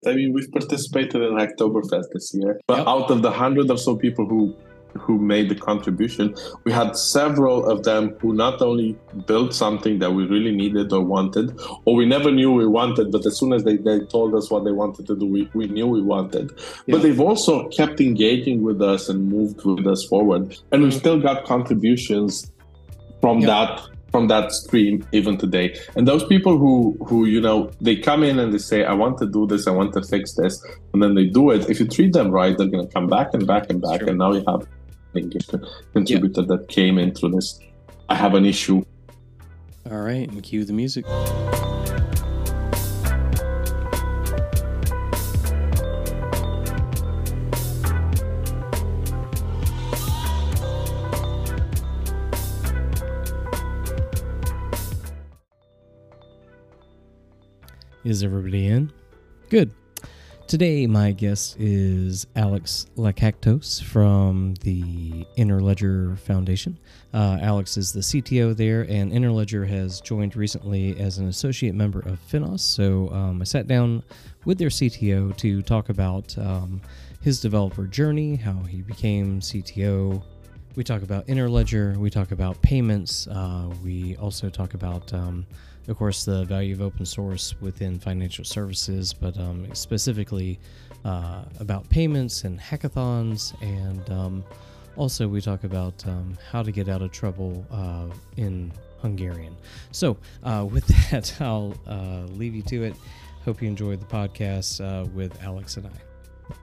I mean, we've participated in Oktoberfest this year, but Yep. out of the 100 or so people who made the contribution, we had several of them who not only built something that we really needed or wanted, or we never knew we wanted, but as soon as they told us what they wanted to do, we knew we wanted. Yeah. But they've also kept engaging with us and moved with us forward. And we've still got contributions from that stream even today. And those people who they come in and they say, I want to do this, I want to fix this, and then they do it. If you treat them right, they're going to come back and back and back. And now you have a contributor that came in through this. I have an issue. All right, and cue the music. Is everybody in? Good. Today, my guest is Alex Lakaktos from the Interledger Foundation. Alex is the CTO there, and Interledger has joined recently as an associate member of Finos. So I sat down with their CTO to talk about his developer journey, how he became CTO. We talk about Interledger, we talk about payments, we also talk about of course, the value of open source within financial services, but specifically about payments and hackathons. And also we talk about how to get out of trouble in Hungarian. So with that, I'll leave you to it. Hope you enjoyed the podcast with Alex and I.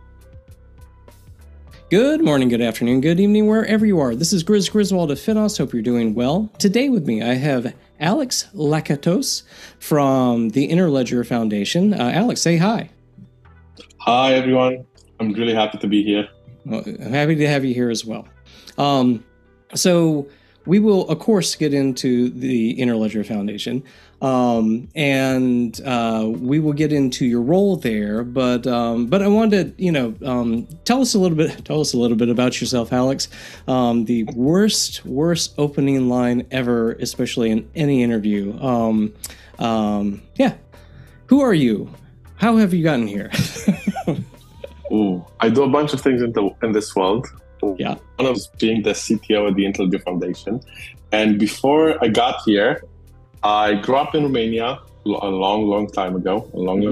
Good morning, good afternoon, good evening, wherever you are. This is Griswold of Finos. Hope you're doing well. Today with me, I have Alex Lakaktos from the Interledger Foundation. Alex, say hi. Hi, everyone. I'm really happy to be here. Well, I'm happy to have you here as well. So we will, of course, get into the Interledger Foundation, and we will get into your role there. But I wanted to, tell us a little bit about yourself, Alex. The worst opening line ever, especially in any interview. Who are you? How have you gotten here? I do a bunch of things in this world. Yeah. One of being the CTO at the Interledger Foundation. And before I got here, I grew up in Romania a long time ago.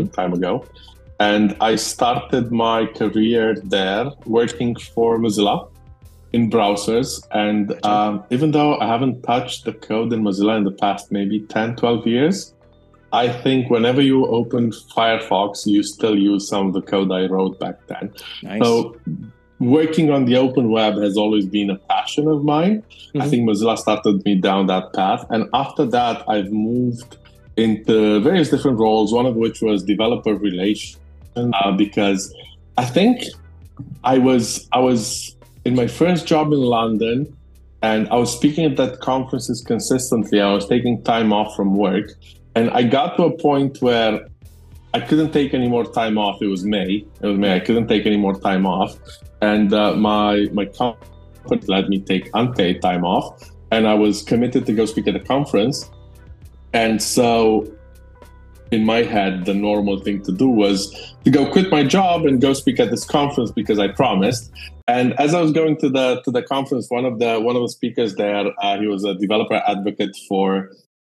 And I started my career there working for Mozilla in browsers. And even though I haven't touched the code in Mozilla in the past maybe 10, 12 years, I think whenever you open Firefox, you still use some of the code I wrote back then. Nice. So working on the open web has always been a passion of mine. Mm-hmm. I think Mozilla started me down that path. And after that, I've moved into various different roles, one of which was developer relations, because I think I was in my first job in London, and I was speaking at that conferences consistently. I was taking time off from work, and I got to a point where I couldn't take any more time off. It was May. I couldn't take any more time off. And my company let me take unpaid time off. And I was committed to go speak at a conference. And so in my head, the normal thing to do was to go quit my job and go speak at this conference because I promised. And as I was going to the conference, one of the speakers there, he was a developer advocate for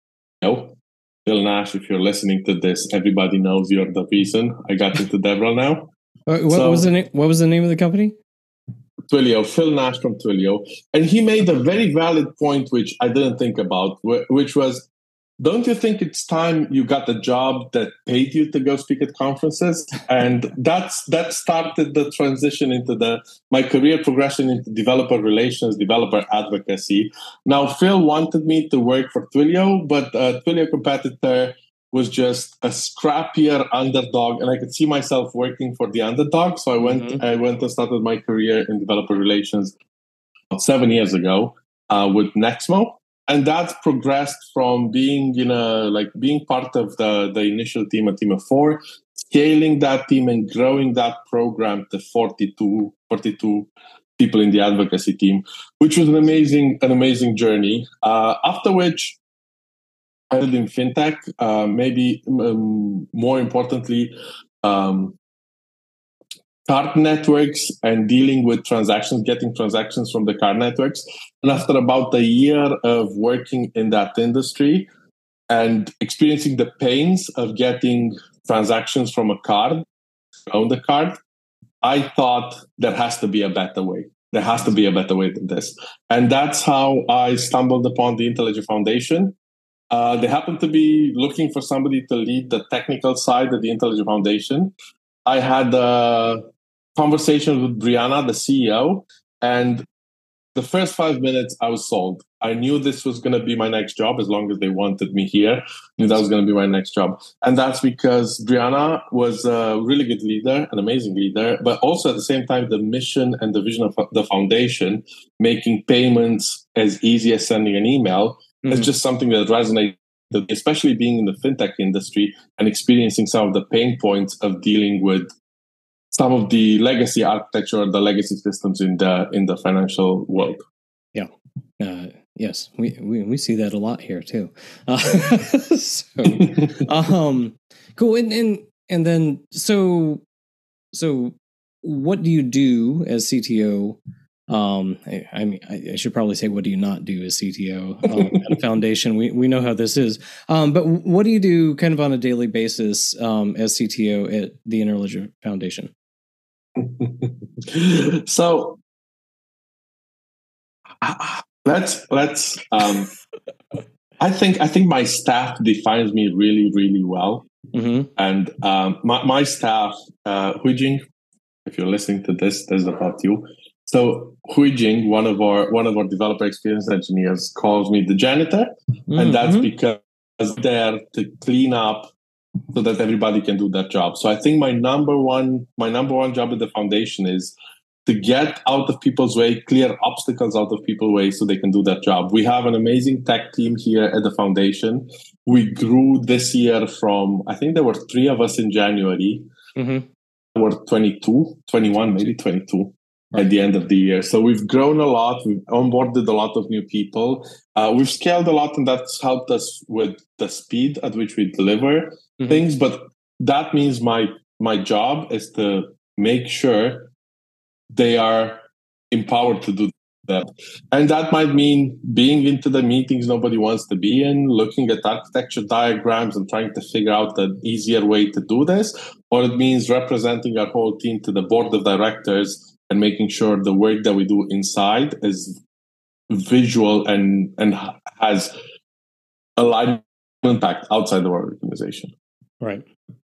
Phil Nash. If you're listening to this, everybody knows you're the reason I got into DevRel now. What was the name of the company? Twilio, Phil Nash from Twilio. And he made a very valid point, which I didn't think about, which was, don't you think it's time you got a job that paid you to go speak at conferences? And that started the transition into my career progression into developer relations, developer advocacy. Now, Phil wanted me to work for Twilio, but a Twilio competitor was just a scrappier underdog, and I could see myself working for the underdog. So I went and started my career in developer relations about 7 years ago with Nexmo. And that's progressed from being, being part of the initial team, a team of 4, scaling that team and growing that program to 42 people in the advocacy team, which was an amazing journey. After which, I did in fintech, maybe more importantly, card networks and dealing with transactions, getting transactions from the card networks. And after about a year of working in that industry and experiencing the pains of getting transactions from a card, own the card, I thought there has to be a better way. There has to be a better way than this. And that's how I stumbled upon the Interledger Foundation. They happened to be looking for somebody to lead the technical side of the Interledger Foundation. I had a conversation with Brianna, the CEO, and the first 5 minutes I was sold. I knew this was going to be my next job as long as they wanted me here. I knew that was going to be my next job. And that's because Brianna was a really good leader, an amazing leader, but also at the same time, the mission and the vision of the foundation, making payments as easy as sending an email, is just something that resonates, especially being in the fintech industry and experiencing some of the pain points of dealing with some of the legacy architecture, the legacy systems in the financial world. Yeah. Yes, we see that a lot here too. Cool. And then so what do you do as CTO? I mean, I should probably say, what do you not do as CTO at a foundation? We know how this is. But what do you do kind of on a daily basis as CTO at the Interledger Foundation? So let's I think my staff defines me really, really well. Mm-hmm. And my staff, Huijing, if you're listening to this is about you. So Huijing, one of our developer experience engineers, calls me the janitor, and that's because they're to clean up so that everybody can do that job. So I think my number one job at the foundation is to get out of people's way, clear obstacles out of people's way so they can do that job. We have an amazing tech team here at the foundation. We grew this year from, I think there were 3 of us in January. Mm-hmm. There were 21, maybe 22 at the end of the year. So we've grown a lot. We've onboarded a lot of new people. We've scaled a lot, and that's helped us with the speed at which we deliver things. But that means my job is to make sure they are empowered to do that. And that might mean being into the meetings nobody wants to be in, looking at architecture diagrams and trying to figure out an easier way to do this. Or it means representing our whole team to the board of directors and making sure the work that we do inside is visual and has a live impact outside of our organization. Right.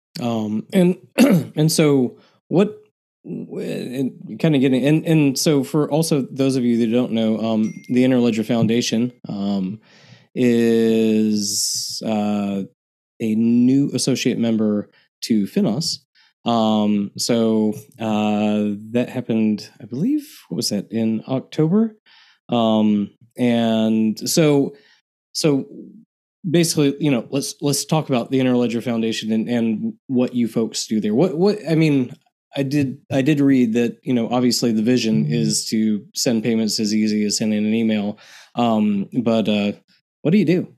And so what, kind of getting, and so for also those of you that don't know, the Interledger Foundation is a new associate member to Finos. So that happened, I believe, what was that, in October? And so basically, you know, let's talk about the Interledger Foundation and what you folks do there. What I mean, I did read that, you know, obviously the vision is to send payments as easy as sending an email. But what do you do?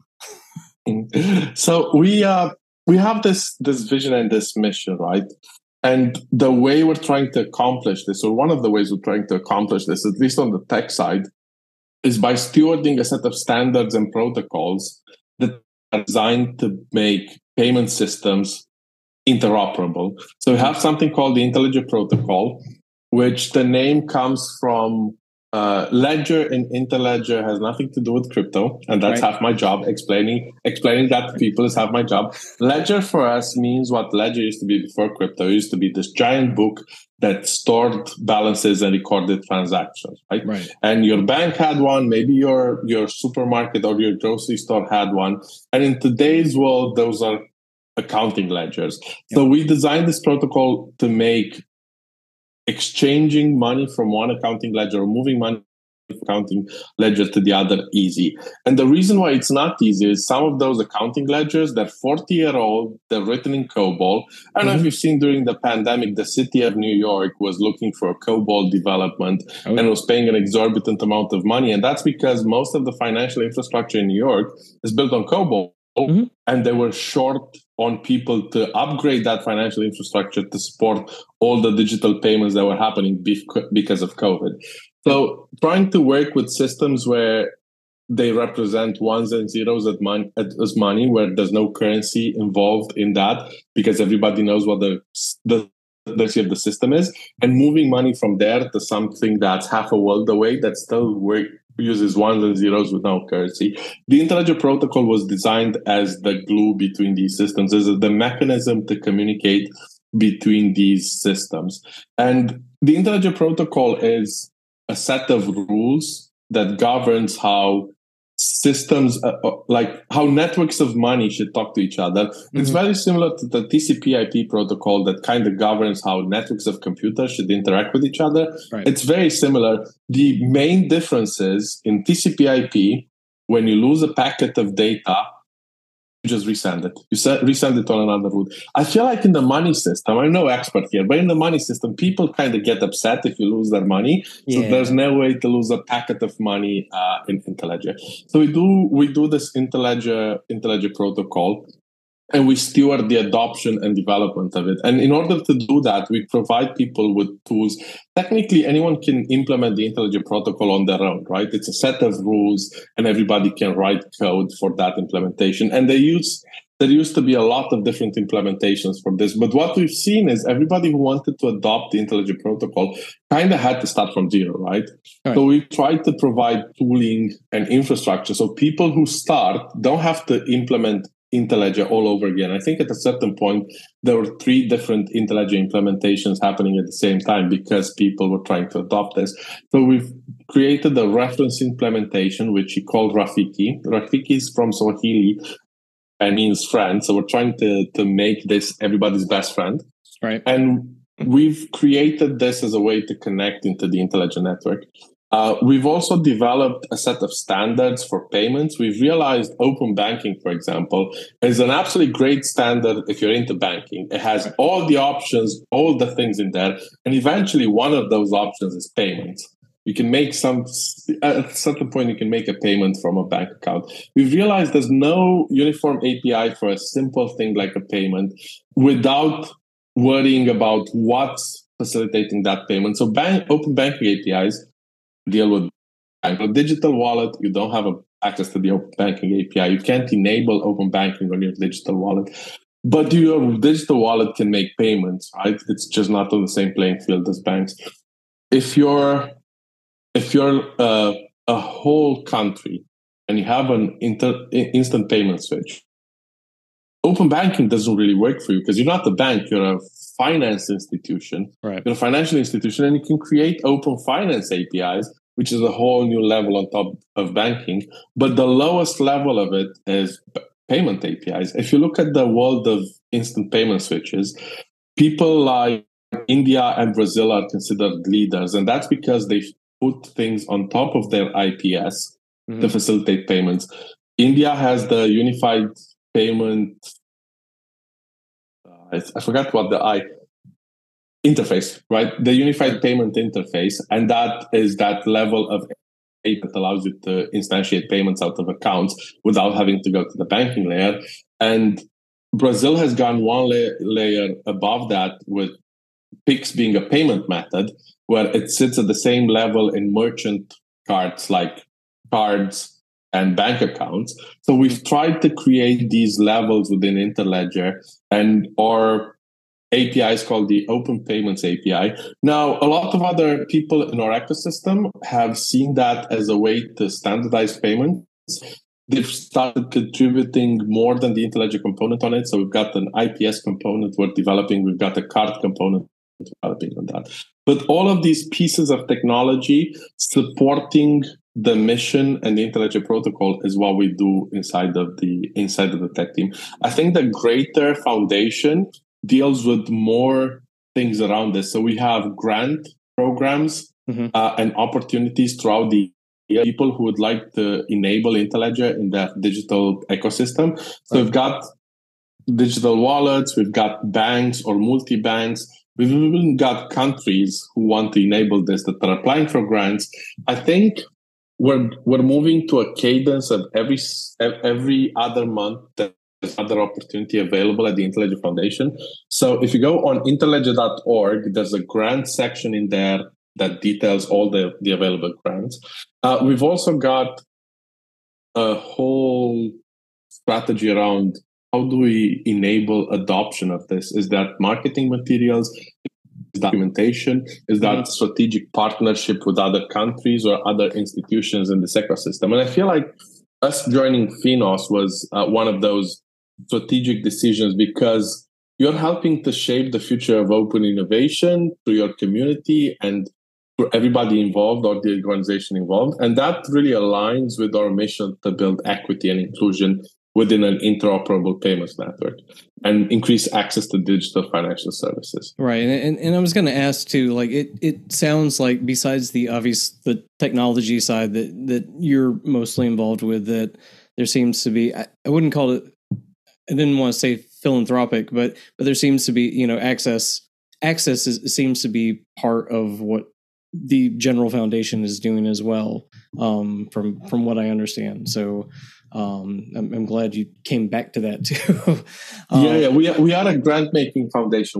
So we have this vision and this mission, right? And the way we're trying to accomplish this, or one of the ways we're trying to accomplish this, at least on the tech side, is by stewarding a set of standards and protocols that are designed to make payment systems interoperable. So we have something called the Interledger Protocol, which the name comes from Ledger, and Interledger has nothing to do with crypto, and that's half my job. Explaining that to people is half my job. Ledger for us means what Ledger used to be before crypto. It used to be this giant book that stored balances and recorded transactions, right? And your bank had one, maybe your supermarket or your grocery store had one. And in today's world, those are accounting ledgers. So we designed this protocol to make exchanging money from one accounting ledger or moving money from accounting ledger to the other easy. And the reason why it's not easy is some of those accounting ledgers, they're 40-year-old, they're written in COBOL. I don't know if you've seen during the pandemic, the city of New York was looking for COBOL development and was paying an exorbitant amount of money. And that's because most of the financial infrastructure in New York is built on COBOL. and they were short on people to upgrade that financial infrastructure to support all the digital payments that were happening because of COVID. So trying to work with systems where they represent ones and zeros as money, where there's no currency involved in that, because everybody knows what the currency of the system is, and moving money from there to something that's half a world away that still uses ones and zeros with no currency. The Interledger protocol was designed as the glue between these systems, as the mechanism to communicate between these systems. And the Interledger protocol is a set of rules that governs how systems, like how networks of money should talk to each other. It's very similar to the TCP/IP protocol that kind of governs how networks of computers should interact with each other. Right. It's very similar. The main difference is in TCP/IP, when you lose a packet of data, you just resend it. You resend it on another route. I feel like in the money system, I'm no expert here, but in the money system, people kind of get upset if you lose their money. So there's no way to lose a packet of money in Interledger. So we do this Interledger protocol, and we steward the adoption and development of it. And in order to do that, we provide people with tools. Technically, anyone can implement the Interledger protocol on their own, right? It's a set of rules, and everybody can write code for that implementation. And there used to be a lot of different implementations for this. But what we've seen is everybody who wanted to adopt the Interledger protocol kind of had to start from zero, right? So we tried to provide tooling and infrastructure so people who start don't have to implement Interledger all over again. I think at a certain point, there were 3 different Interledger implementations happening at the same time because people were trying to adopt this. So we've created a reference implementation, which we called Rafiki. Rafiki is from Swahili and means friend. So we're trying to make this everybody's best friend. Right. And we've created this as a way to connect into the Interledger network. We've also developed a set of standards for payments. We've realized open banking, for example, is an absolutely great standard if you're into banking. It has all the options, all the things in there. And eventually one of those options is payments. You can make at a certain point, you can make a payment from a bank account. We've realized there's no uniform API for a simple thing like a payment without worrying about what's facilitating that payment. So open banking APIs deal with a digital wallet. You don't have access to the open banking API. You can't enable open banking on your digital wallet. But your digital wallet can make payments, right? It's just not on the same playing field as banks. If you're a whole country and you have an instant payment switch, open banking doesn't really work for you because you're not a bank, you're a finance institution. Right. You're a financial institution, and you can create open finance APIs, which is a whole new level on top of banking. But the lowest level of it is payment APIs. If you look at the world of instant payment switches, people like India and Brazil are considered leaders, and that's because they put things on top of their IPS to facilitate payments. India has the unified payment, I forgot what the interface, right? The unified payment interface. And that is that level of aid that allows you to instantiate payments out of accounts without having to go to the banking layer. And Brazil has gone one layer above that, with Pix being a payment method, where it sits at the same level in merchant cards like cards and bank accounts. So we've tried to create these levels within Interledger, and our API is called the Open Payments API. Now, a lot of other people in our ecosystem have seen that as a way to standardize payments. They've started contributing more than the Interledger component on it. So we've got an IPS component we're developing. We've got a card component developing on that. But all of these pieces of technology supporting the mission and the Interledger protocol is what we do inside of the tech team. I think the greater foundation deals with more things around this. So we have grant programs and opportunities throughout the year. People who would like to enable Interledger in that digital ecosystem. So we've got digital wallets, we've got banks or multi-banks. We've even got countries who want to enable this that are applying for grants. I think we're moving to a cadence of every other month there's another opportunity available at the Interledger Foundation. So if you go on interledger.org, there's a grant section in there that details all the available grants. We've also got a whole strategy around how do we enable adoption of this? Is that marketing materials? Is documentation? Is that strategic partnership with other countries or other institutions in this ecosystem? And I feel like us joining Finos was one of those strategic decisions, because you're helping to shape the future of open innovation through your community and for everybody involved or the organization involved. And that really aligns with our mission to build equity and inclusion within an interoperable payments network and increase access to digital financial services. Right. And I was going to ask too, like it sounds like besides the technology side that you're mostly involved with, that there seems to be, I wouldn't call it, I didn't want to say philanthropic, but there seems to be, access seems to be part of what the General Foundation is doing as well, from what I understand. So I'm glad you came back to that too. We are a grant making foundation.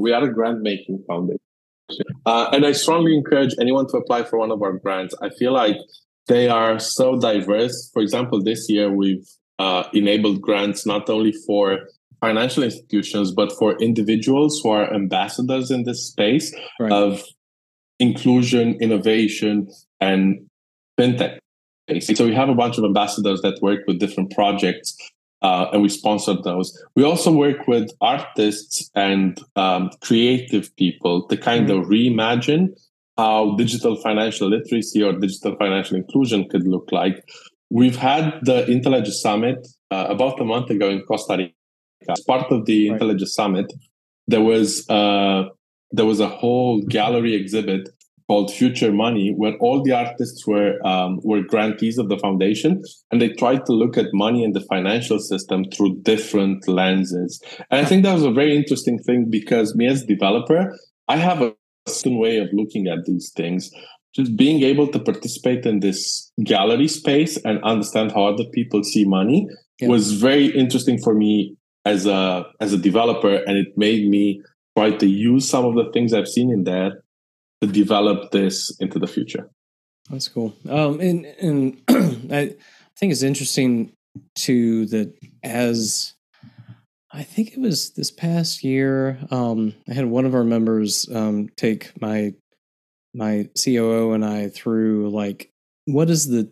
And I strongly encourage anyone to apply for one of our grants. I feel like they are so diverse. For example, this year we've enabled grants not only for financial institutions, but for individuals who are ambassadors in this space of inclusion, innovation, and fintech. So we have a bunch of ambassadors that work with different projects, and we sponsor those. We also work with artists and creative people to kind of reimagine how digital financial literacy or digital financial inclusion could look like. We've had the Interledger Summit about a month ago in Costa Rica. As part of the Interledger Summit, there was a whole gallery exhibit called Future Money, where all the artists were grantees of the foundation, and they tried to look at money and the financial system through different lenses. And I think that was a very interesting thing, because me as a developer, I have a certain way of looking at these things. Just being able to participate in this gallery space and understand how other people see money was very interesting for me as a developer, and it made me try to use some of the things I've seen in there to develop this into the future. That's cool. And I think it's interesting too that, as I think it was this past year, I had one of our members take my COO and I through, like, what is the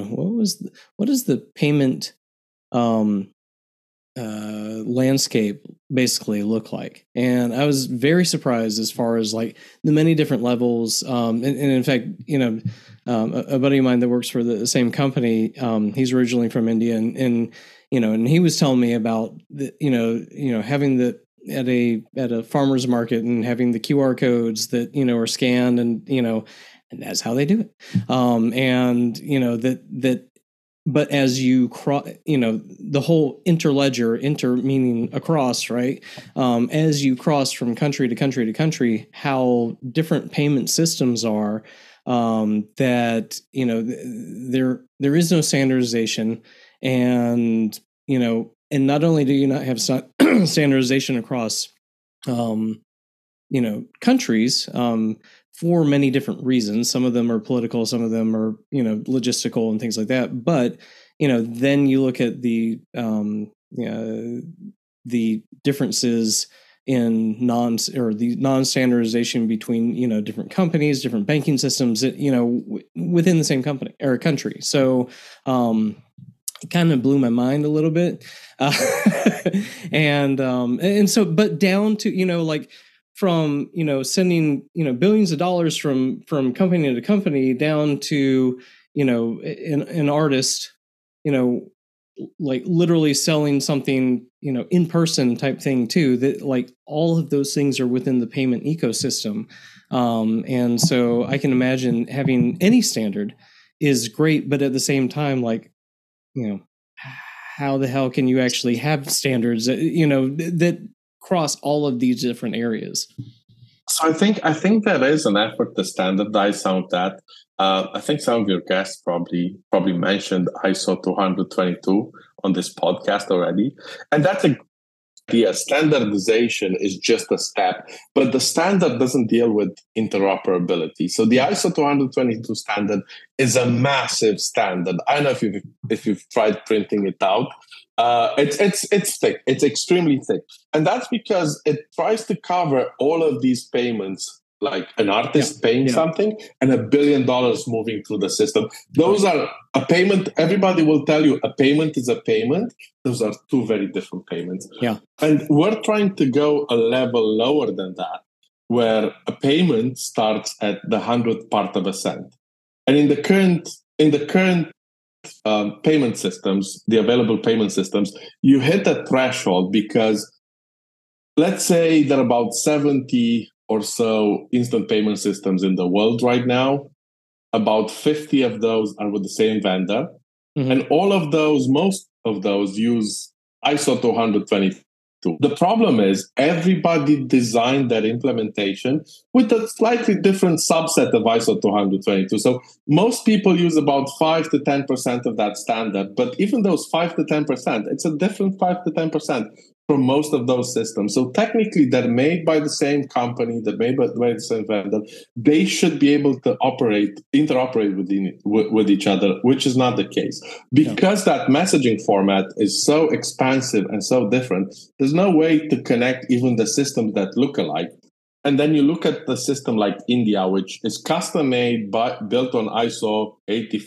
payment landscape basically look like. And I was very surprised as far as like the many different levels. And in fact, a buddy of mine that works for the same company, he's originally from India, and he was telling me about having at a farmer's market and having the QR codes that, are scanned, and that's how they do it. But as you cross, the whole interledger, meaning across, right? As you cross from country to country to country, how different payment systems are, that, there is no standardization, and not only do you not have standardization across, countries, for many different reasons. Some of them are political, some of them are, logistical and things like that. But, then you look at the differences in non-standardization between, different companies, different banking systems, within the same company or country. So, it kind of blew my mind a little bit. And so, but down to, from, sending, billions of dollars from company to company down to, an artist, like literally selling something, in person type thing too, that like all of those things are within the payment ecosystem. And so I can imagine having any standard is great, but at the same time, like, how the hell can you actually have standards, that cross all of these different areas? So I think there is an effort to standardize some of that. I think some of your guests probably mentioned ISO 222 on this podcast already, and that's a idea. Standardization is just a step, but the standard doesn't deal with interoperability. So the ISO 222 standard is a massive standard. I don't know if you've tried printing it out. It's thick. It's extremely thick, and that's because it tries to cover all of these payments, like an artist paying something and $1 billion moving through the system. Those are a payment. Everybody will tell you a payment is a payment. Those are two very different payments. Yeah, and we're trying to go a level lower than that, where a payment starts at the 100th part of a cent, and in the current payment systems, the available payment systems, you hit a threshold because let's say there are about 70 or so instant payment systems in the world right now. About 50 of those are with the same vendor. And most of those use ISO 222. The problem is everybody designed their implementation with a slightly different subset of ISO 222. So most people use about 5 to 10% of that standard. But even those 5 to 10%, it's a different 5 to 10% from most of those systems. So technically, they're made by the same company, they're made by the same vendor. They should be able to interoperate with each other, which is not the case. Because that messaging format is so expansive and so different, there's no way to connect even the systems that look alike. And then you look at the system like India, which is custom made, but built on ISO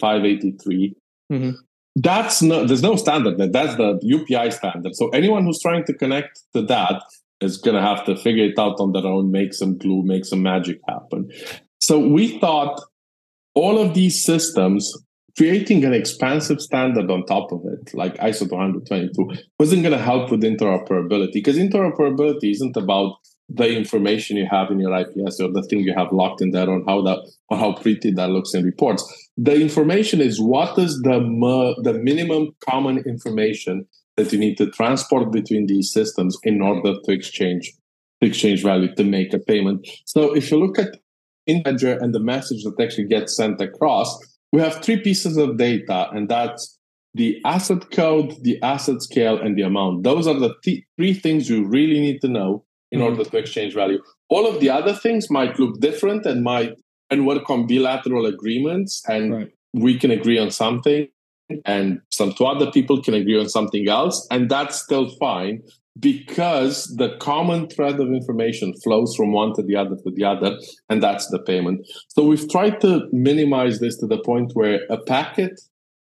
8583. There's no standard. That's the UPI standard. So anyone who's trying to connect to that is going to have to figure it out on their own, make some glue, make some magic happen. So we thought all of these systems, creating an expansive standard on top of it, like ISO 222, wasn't going to help with interoperability, because interoperability isn't about the information you have in your IPS or the thing you have locked in there on how pretty that looks in reports. The information is what is the minimum common information that you need to transport between these systems in order to exchange value to make a payment. So if you look at Ledger and the message that actually gets sent across, we have 3 pieces of data, and that's the asset code, the asset scale, and the amount. Those are the 3 things you really need to know in order to exchange value. All of the other things might look different and work on bilateral agreements, and we can agree on something, and some 2 other people can agree on something else, and that's still fine, because the common thread of information flows from one to the other, and that's the payment. So we've tried to minimize this to the point where a packet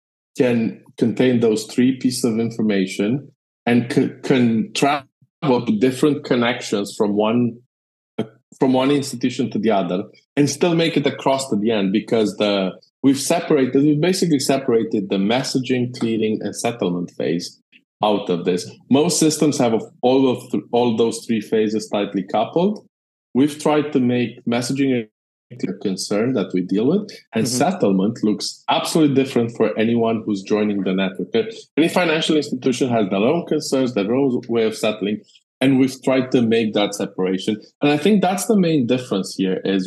can contain those 3 pieces of information and can travel different connections from one institution to the other and still make it across to the end, because we've basically separated the messaging, clearing, and settlement phase out of this. Most systems have all those 3 phases tightly coupled. We've tried to make messaging a concern that we deal with, and settlement looks absolutely different for anyone who's joining the network. Any financial institution has their own concerns, their own way of settling, and we've tried to make that separation. And I think that's the main difference here, is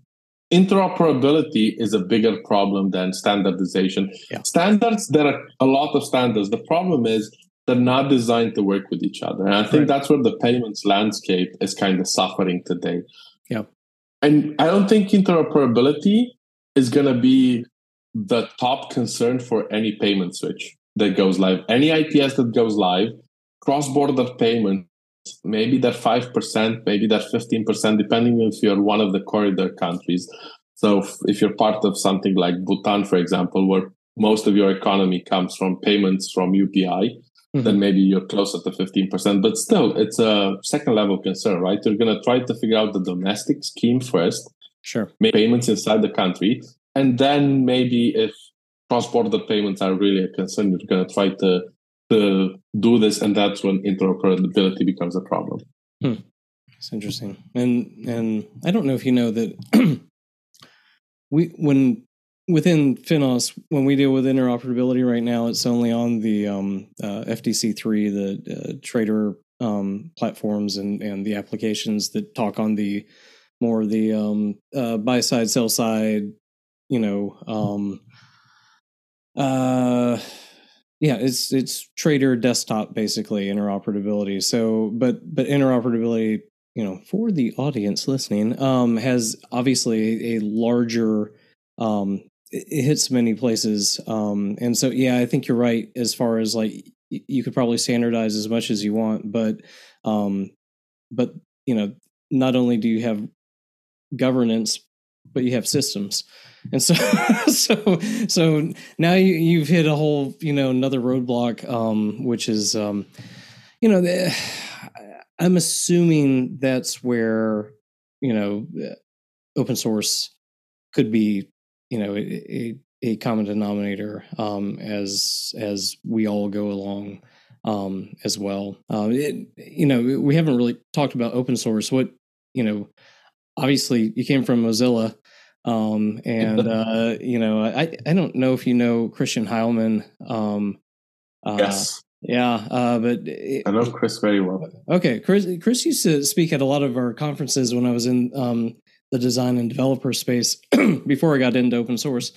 interoperability is a bigger problem than standardization. Standards, there are a lot of standards. The problem is they're not designed to work with each other. And I think that's where the payments landscape is kind of suffering today. And I don't think interoperability is going to be the top concern for any payment switch that goes live. Any IPS that goes live, cross-border payments, maybe they're 5%, maybe they're 15%, depending if you're one of the corridor countries. So if you're part of something like Bhutan, for example, where most of your economy comes from payments from UPI, then maybe you're closer to 15%. But still, it's a second-level concern, right? You're going to try to figure out the domestic scheme first, make payments inside the country, and then maybe if cross-border payments are really a concern, you're going to try to do this, and that's when interoperability becomes a problem. It's interesting. And I don't know if you know that within Finos, when we deal with interoperability right now, it's only on the FTC3, the trader platforms and the applications that talk on the more the buy side, sell side, yeah, it's trader desktop basically interoperability. So, but interoperability, for the audience listening, has obviously a larger, it hits many places, and so yeah, I think you're right as far as like you could probably standardize as much as you want, but but not only do you have governance, but you have systems. And so, so now you've hit a whole, another roadblock, which is, I'm assuming that's where, open source could be, a common denominator, as we all go along, as well. We haven't really talked about open source. What, obviously you came from Mozilla. And I don't know if you know Christian Heilman. Yes. Yeah, but I know Chris very well. Okay, Chris used to speak at a lot of our conferences when I was in the design and developer space before I got into open source.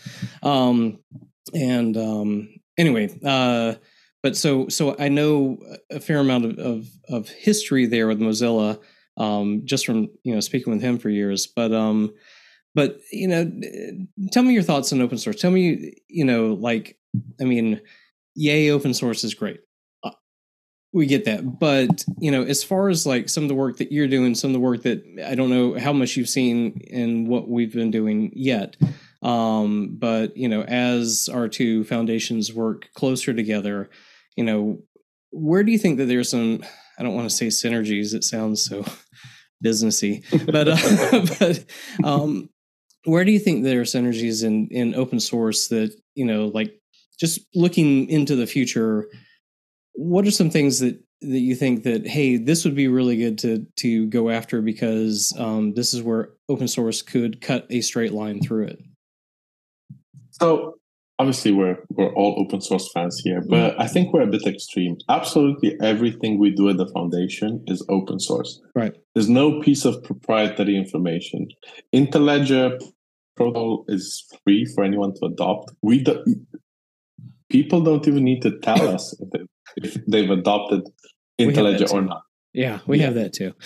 Anyway, but so I know a fair amount of history there with Mozilla, just from speaking with him for years, but tell me your thoughts on open source. Tell me, yay, open source is great. We get that. But, as far as like some of the work that you're doing, some of the work that I don't know how much you've seen in what we've been doing yet. But, as our two foundations work closer together, where do you think that there's some, I don't want to say synergies. It sounds so businessy, but where do you think there are synergies in open source that, like just looking into the future, what are some things that you think that, hey, this would be really good to go after because this is where open source could cut a straight line through it? So obviously we're all open source fans here, but I think we're a bit extreme. Absolutely everything we do at the foundation is open source. Right. There's no piece of proprietary information. IntelliLedger protocol is free for anyone to adopt. People don't even need to tell us if they've adopted IntelliLedger or not. Yeah, we have that too.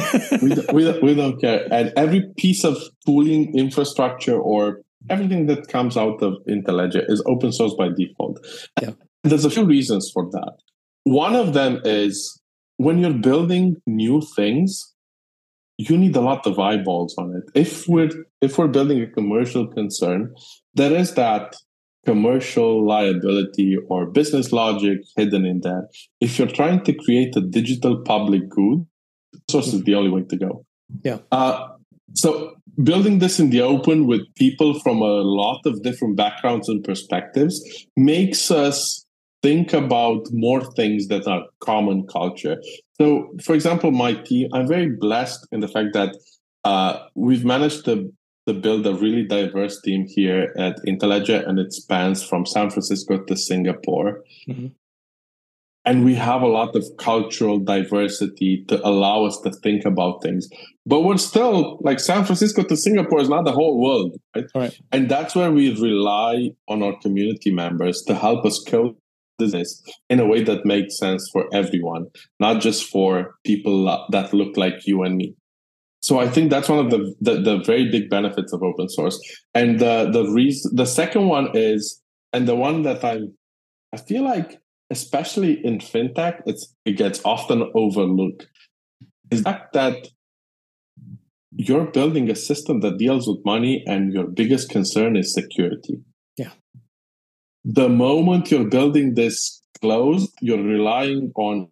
we don't care. And every piece of tooling, infrastructure, or everything that comes out of IntelliLedger is open source by default. Yeah. And there's a few reasons for that. One of them is when you're building new things, you need a lot of eyeballs on it. If we're building a commercial concern, there is that commercial liability or business logic hidden in there. If you're trying to create a digital public good, source is the only way to go. Yeah. So building this in the open with people from a lot of different backgrounds and perspectives makes us think about more things that are common culture. So, for example, my team, I'm very blessed in the fact that we've managed to build a really diverse team here at IntelliLedger, and it spans from San Francisco to Singapore. Mm-hmm. And we have a lot of cultural diversity to allow us to think about things. But we're still, like, San Francisco to Singapore is not the whole world, right? Right. And that's where we rely on our community members to help us code this in a way that makes sense for everyone, not just for people that look like you and me. So I think that's one of the very big benefits of open source. And the second one is, and the one that I feel like, especially in fintech, it gets often overlooked, is that you're building a system that deals with money and your biggest concern is security. Yeah. The moment you're building this closed, you're relying on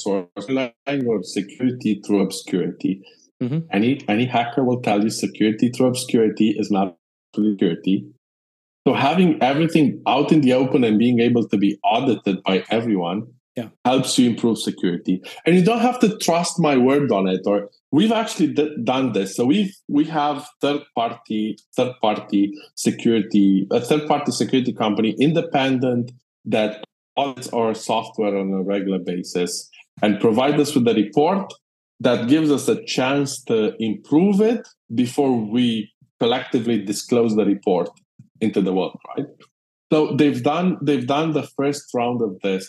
security through obscurity. Mm-hmm. Any hacker will tell you security through obscurity is not security. So having everything out in the open and being able to be audited by everyone helps you improve security. And you don't have to trust my word on it. Or we've actually done this. So we have third-party security, a third-party security company, independent, that audits our software on a regular basis and provide us with a report that gives us a chance to improve it before we collectively disclose the report into the world, right? So they've done the first round of this.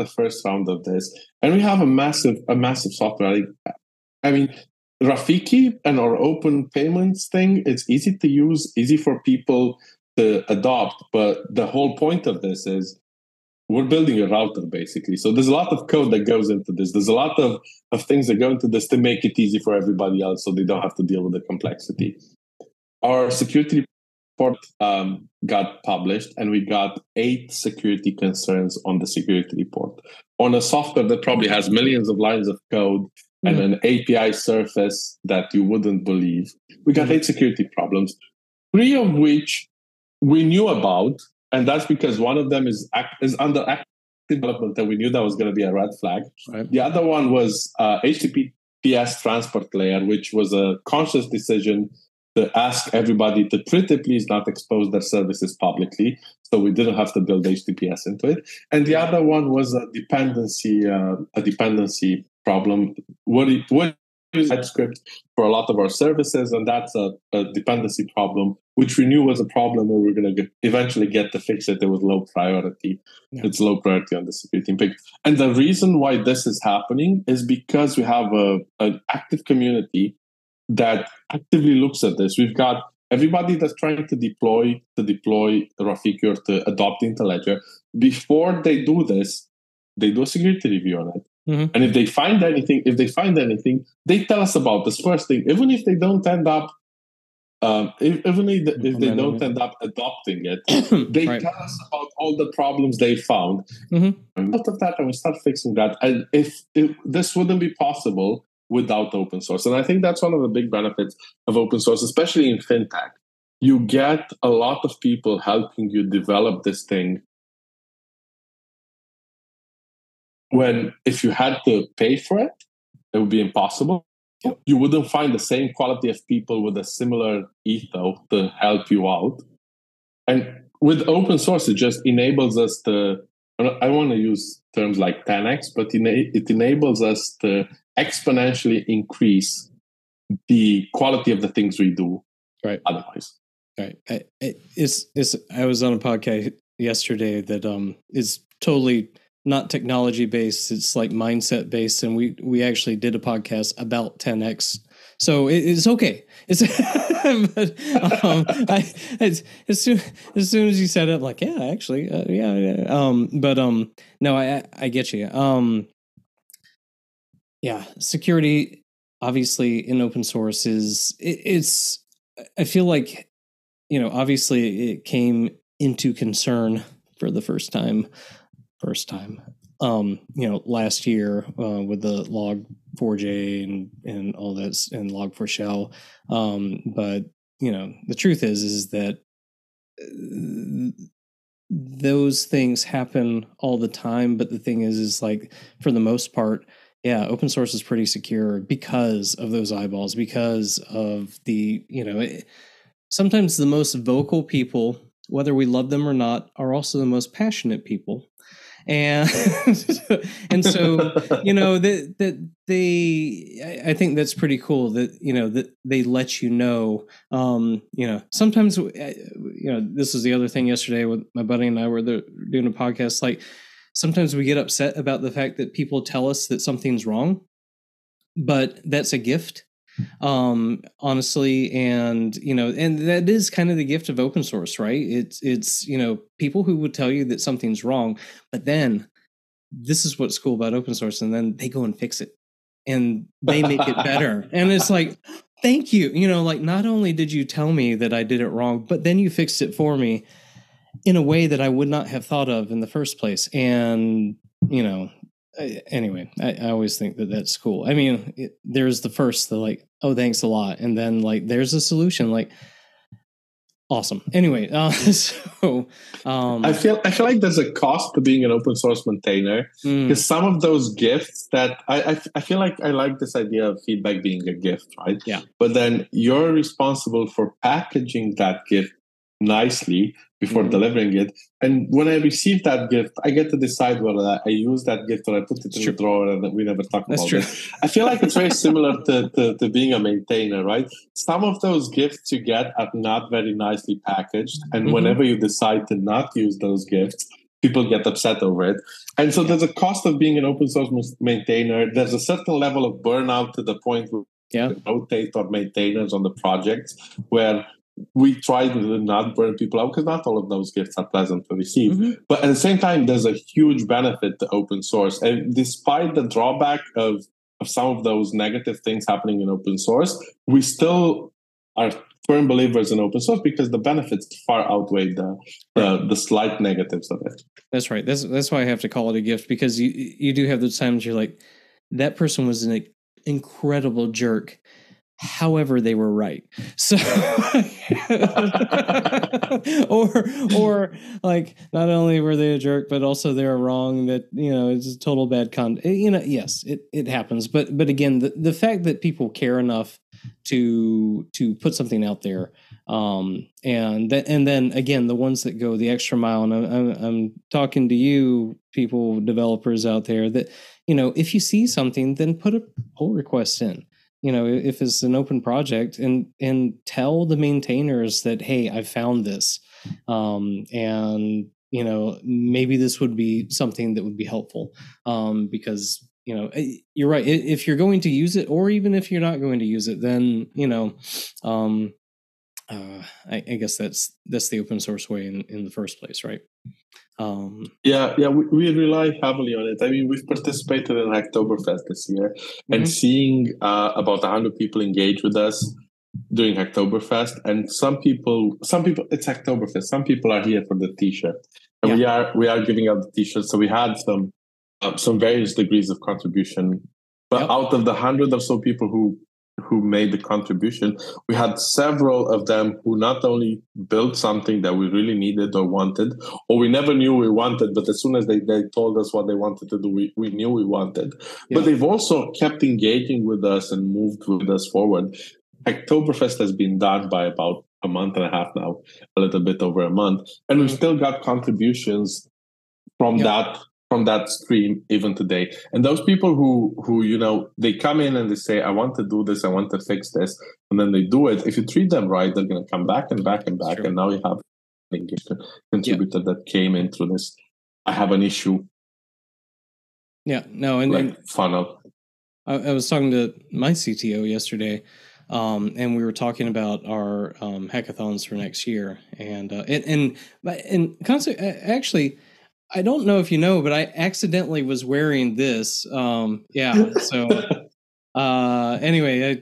And we have a massive software. I mean, Rafiki and our open payments thing, it's easy to use, easy for people to adopt. But the whole point of this is we're building a router, basically. So there's a lot of code that goes into this. There's a lot of things that go into this to make it easy for everybody else so they don't have to deal with the complexity. Our security report got published, and we got 8 security concerns on the security report. On a software that probably has millions of lines of code and an API surface that you wouldn't believe, we got 8 security problems, 3 of which we knew about, and that's because one of them is under active development, and we knew that was going to be a red flag. Right. The other one was HTTPS transport layer, which was a conscious decision to ask everybody to pretty please not expose their services publicly, so we didn't have to build HTTPS into it. And the other one was a dependency problem. What is TypeScript for a lot of our services, and that's a dependency problem, which we knew was a problem where we were going to eventually get to fix it. It was low priority. Yeah. It's low priority on the security impact. And the reason why this is happening is because we have an active community that actively looks at this. We've got everybody that's trying to deploy Rafiki or to adopt IntelliLedger. Before they do this, they do a security review on it. Mm-hmm. And if they find anything, they tell us about this first thing. Even if they don't end up, if they don't end up adopting it, they tell us about all the problems they found. Mm-hmm. And out of that, and we start fixing that. And if this wouldn't be possible without open source, and I think that's one of the big benefits of open source, especially in fintech. You get a lot of people helping you develop this thing. When if you had to pay for it, it would be impossible. Yep. You wouldn't find the same quality of people with a similar ethos to help you out. And with open source, it just enables us to, I want to use terms like 10x, but it enables us to exponentially increase the quality of the things we do. Right. Otherwise. Right. I was on a podcast yesterday that is totally not technology based. It's like mindset based, and we actually did a podcast about 10x. So it's okay. It's but, as soon as you said it, I'm like, yeah, actually, yeah. But no, I get you. Yeah, security obviously in open source it's. I feel like, obviously it came into concern for the first time, last year with the Log4j and all that, and Log4Shell. But, the truth is that those things happen all the time. But the thing is like, for the most part, yeah, open source is pretty secure because of those eyeballs, because of the, sometimes the most vocal people, whether we love them or not, are also the most passionate people. And and so, that I think that's pretty cool that, that they let sometimes, this was the other thing yesterday with my buddy and I were doing a podcast. Like, sometimes we get upset about the fact that people tell us that something's wrong, but that's a gift. Honestly, and and that is kind of the gift of open source, right? It's people who would tell you that something's wrong, but then this is what's cool about open source, and then they go and fix it and they make it better. And it's like, thank you. Like, not only did you tell me that I did it wrong, but then you fixed it for me in a way that I would not have thought of in the first place. And anyway, I always think that that's cool. I mean, there's the first, like, oh, thanks a lot. And then like, there's a solution, like, awesome. Anyway, I feel like there's a cost to being an open source maintainer, because some of those gifts that I feel like I like this idea of feedback being a gift, right? Yeah. But then you're responsible for packaging that gift nicely before delivering it. And when I receive that gift, I get to decide whether I use that gift or I put it in the drawer and we never talk about it. I feel like it's very similar to being a maintainer, right? Some of those gifts you get are not very nicely packaged. And whenever you decide to not use those gifts, people get upset over it. And so there's a cost of being an open source maintainer. There's a certain level of burnout to the point where you rotate our maintainers on the projects where we try to not burn people out because not all of those gifts are pleasant to receive. But at the same time, there's a huge benefit to open source. And despite the drawback of some of those negative things happening in open source, we still are firm believers in open source because the benefits far outweigh the slight negatives of it. That's right. That's why I have to call it a gift, because you do have those times you're like, that person was an incredible jerk. However, they were right. So, or like, not only were they a jerk, but also they were wrong. That, you know, it's a total bad conduct. You know, yes, it happens. But again, the fact that people care enough to put something out there, and then again, the ones that go the extra mile. And I'm talking to you, people, developers out there, that, you know, if you see something, then put a pull request in. You know, if it's an open project, and tell the maintainers that, hey, I found this, and, you know, maybe this would be something that would be helpful, because, you know, you're right. If you're going to use it, or even if you're not going to use it, then, you know, I guess that's the open source way in the first place, right? We rely heavily on it. I mean, we've participated in Hacktoberfest this year, and seeing about 100 people engage with us during Hacktoberfest, and some people, it's Hacktoberfest. Some people are here for the T-shirt, and we are giving out the T-shirts. So we had some various degrees of contribution, but out of the 100 or so people who made the contribution, we had several of them who not only built something that we really needed or wanted, or we never knew we wanted, but as soon as they told us what they wanted to do, we knew we wanted. But they've also kept engaging with us and moved with us forward. Hacktoberfest has been done by about a month and a half now, a little bit over a month, and we've still got contributions from that stream even today. And those people who you know, they come in and they say, I want to do this, I want to fix this, and then they do it. If you treat them right, they're going to come back and back and back. And now you have an engaged contributor that came in through this, I have an issue. Funnel. I was talking to my CTO yesterday, and we were talking about our hackathons for next year. And actually, I don't know if you know, but I accidentally was wearing this. So anyway,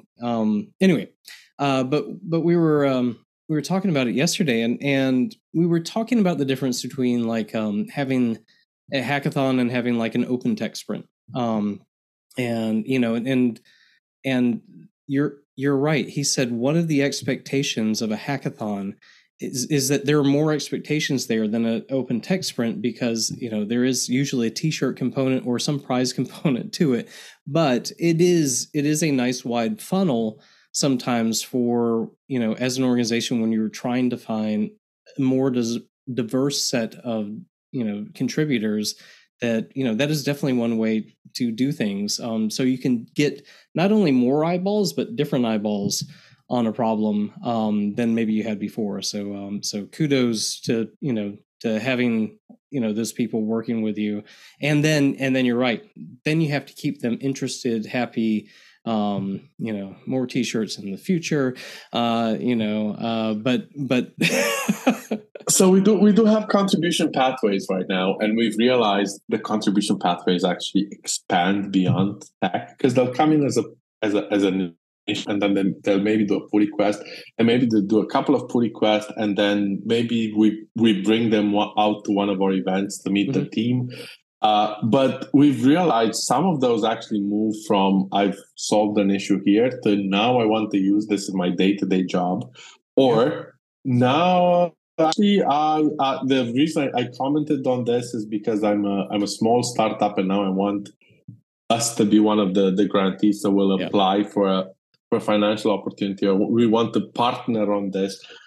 but we were talking about it yesterday, and we were talking about the difference between like having a hackathon and having like an open tech sprint. And you know, and you're right. He said one of the expectations of a hackathon is that there are more expectations there than an open tech sprint, because, you know, there is usually a t-shirt component or some prize component to it, but it is a nice wide funnel sometimes for, you know, as an organization, when you're trying to find a more diverse set of, you know, contributors, that, you know, that is definitely one way to do things. So you can get not only more eyeballs, but different eyeballs on a problem than maybe you had before. So kudos to, you know, to having, you know, those people working with you. And then you're right. Then you have to keep them interested, happy, you know, more t-shirts in the future, you know, but So we do have contribution pathways right now, and we've realized the contribution pathways actually expand beyond tech, because they'll come in as a and then they'll maybe do a pull request, and maybe they'll do a couple of pull requests, and then maybe we bring them out to one of our events to meet the team. But we've realized some of those actually move from I've solved an issue here to now I want to use this in my day-to-day job, or now actually the reason I commented on this is because I'm a small startup, and now I want us to be one of the grantees, so we'll apply for a financial opportunity, or we want to partner on this.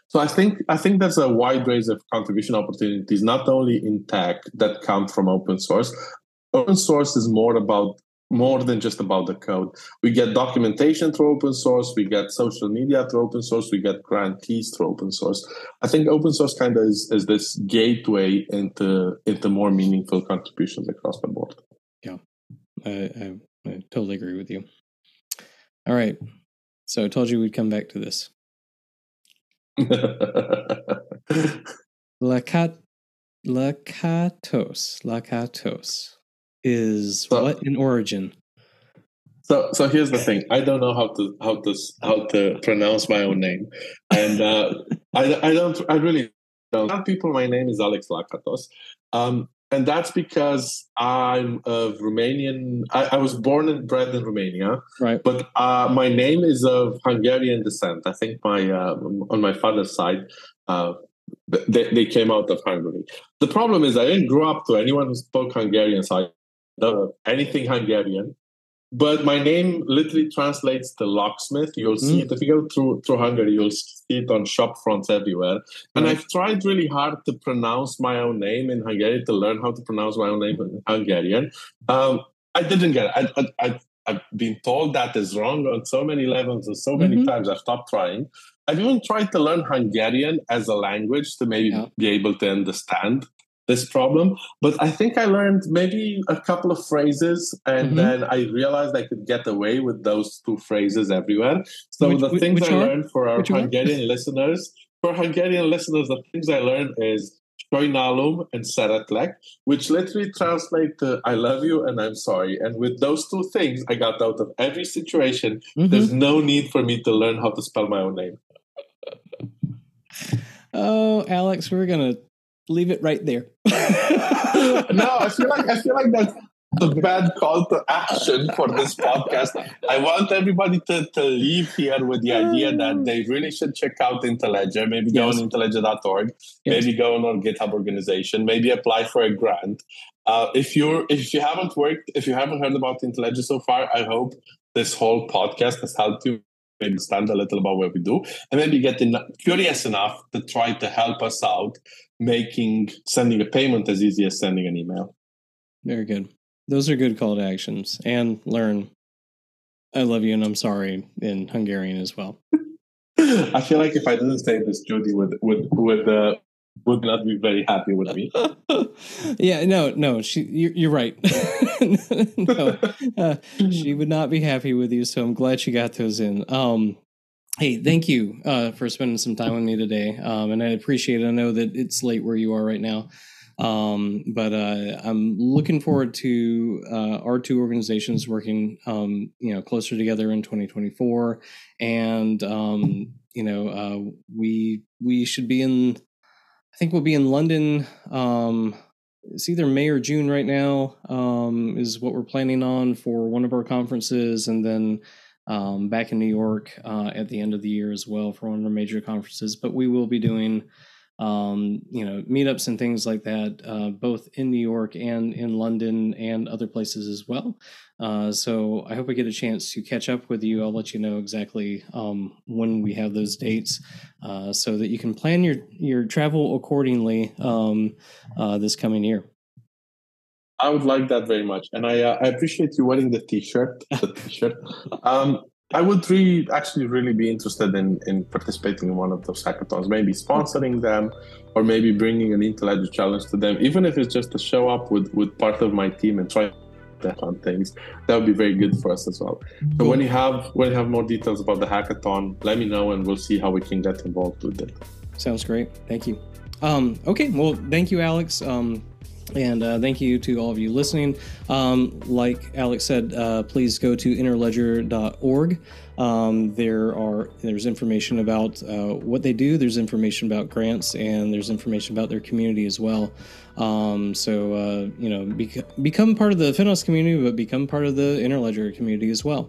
So I think there's a wide range of contribution opportunities, not only in tech, that come from open source. Open source is more than just about the code. We get documentation through open source, we get social media through open source, we get grantees through open source. I think open source kind of is this gateway into more meaningful contributions across the board. Yeah, I totally agree with you. All right, so I told you we'd come back to this. Lakatos is what in origin? So here's the thing. I don't know how to pronounce my own name, and I really don't tell people my name is Alex Lakatos, and that's because I'm of Romanian. I was born and bred in Romania, right? But my name is of Hungarian descent. I think on my father's side. They came out of Hungary. The problem is I didn't grow up to anyone who spoke Hungarian, so I don't know anything Hungarian. But my name literally translates to locksmith. You'll see it if you go through Hungary. You'll see it on shop fronts everywhere. And I've tried really hard to pronounce my own name in Hungarian, to learn how to pronounce my own name in Hungarian. I didn't get it. I've been told that is wrong on so many levels and so many times. I've stopped trying. I've even tried to learn Hungarian as a language to maybe be able to understand this problem. But I think I learned maybe a couple of phrases, and then I realized I could get away with those two phrases everywhere. So the things I learned for our Hungarian listeners, the things I learned is Sajnálom and Szeretlek, which literally translate to I love you and I'm sorry. And with those two things, I got out of every situation. There's no need for me to learn how to spell my own name. Oh, Alex, we're going to leave it right there. No, I feel like that's a bad call to action for this podcast. I want everybody to leave here with the idea that they really should check out IntelLedger. Maybe go on intelledger.org. Maybe go on our GitHub organization. Maybe apply for a grant. If you haven't heard about IntelLedger so far, I hope this whole podcast has helped you understand a little about what we do, and maybe get curious enough to try to help us out, making sending a payment as easy as sending an email. Very good. Those are good call to actions. And learn I love you and I'm sorry in Hungarian as well. I feel like if I didn't say this, Judy would not be very happy with me. Yeah, no, you're right. She would not be happy with you, so I'm glad she got those in. Hey, thank you for spending some time with me today, and I appreciate it. I know that it's late where you are right now, but I'm looking forward to our two organizations working, closer together in 2024, and we should be in. I think we'll be in London. It's either May or June right now, is what we're planning on for one of our conferences. And then back in New York at the end of the year as well for one of our major conferences. But we will be doing, meetups and things like that, both in New York and in London and other places as well. So I hope I get a chance to catch up with you. I'll let you know exactly when we have those dates so that you can plan your travel accordingly this coming year. I would like that very much. And I appreciate you wearing the t-shirt. I would really be interested in participating in one of those hackathons, maybe sponsoring them or maybe bringing an IntelLedger challenge to them, even if it's just to show up with part of my team and try on things. That would be very good for us as well. So when you have more details about the hackathon, let me know and we'll see how we can get involved with it. Sounds great. Thank you. Okay, well, thank you, Alex. And thank you to all of you listening. Like Alex said, please go to interledger.org. There's information about what they do. There's information about grants, and there's information about their community as well. So become part of the Finos community, but become part of the InterLedger community as well.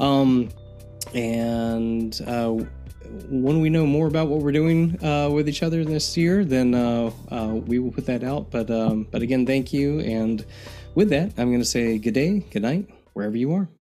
When we know more about what we're doing with each other this year, then we will put that out. But again, thank you. And with that, I'm going to say good day, good night, wherever you are.